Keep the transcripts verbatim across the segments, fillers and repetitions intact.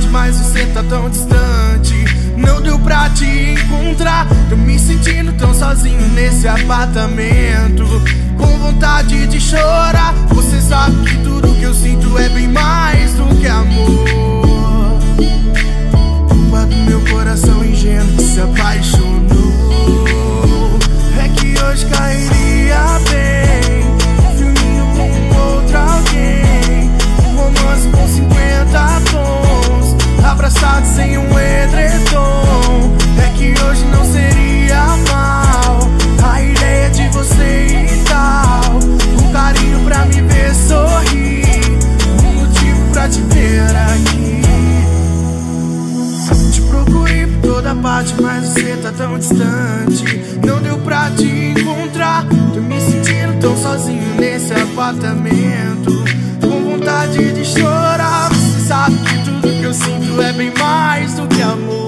parte, mas você tá tão distante. Não deu pra te encontrar. Tô me sentindo tão sozinho nesse apartamento, com vontade de chorar. Você sabe que tudo que eu sinto é bem mais do que amor. Culpa do meu coração ingênuo que se apaixonou. É que hoje cairia bem um filminho com outro alguém, um romance com cinquenta tons, abraçado sem um edredom. É que hoje não seria mal a ideia de você e tal, um carinho pra me ver sorrir, um motivo pra te ter aqui. Te procurei por toda parte, mas você tá tão distante. Não deu pra te encontrar. Tô me sentindo tão sozinho nesse apartamento, com vontade de chorar. Você sabe que tudo que eu sinto é bem mais do que amor.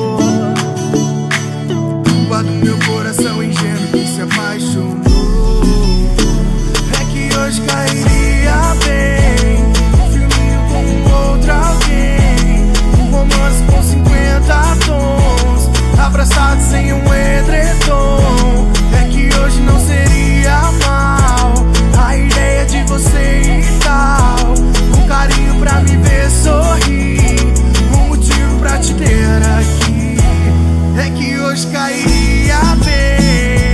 Culpa do meu coração ingênuo que se apaixonou. É que hoje cairia bem um filminho com outro alguém, um romance com cinquenta tons, abraçado sem um edredom. É que hoje não seria mal a ideia de você e tal, um carinho pra me ver sorrir, um motivo pra te ter aqui. É que hoje cairia bem.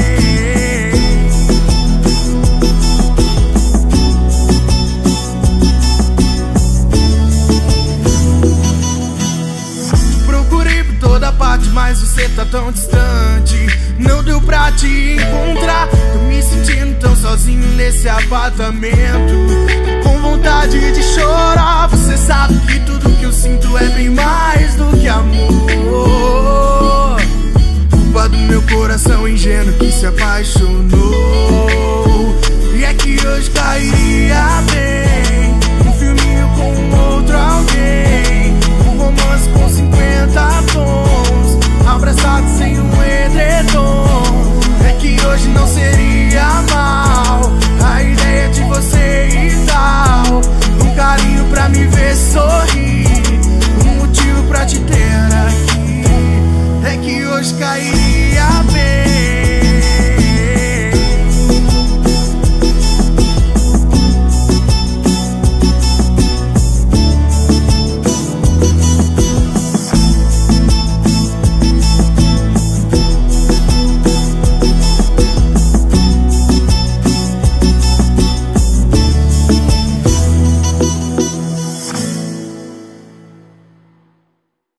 Procurei por toda parte, mas você tá tão distante. Não deu pra te encontrar. Tô me sentindo tão sozinho nesse apartamento, com vontade de chorar. Você sabe que tudo que eu sinto é bem mais do que amor. Culpa do meu coração ingênuo que se apaixonou.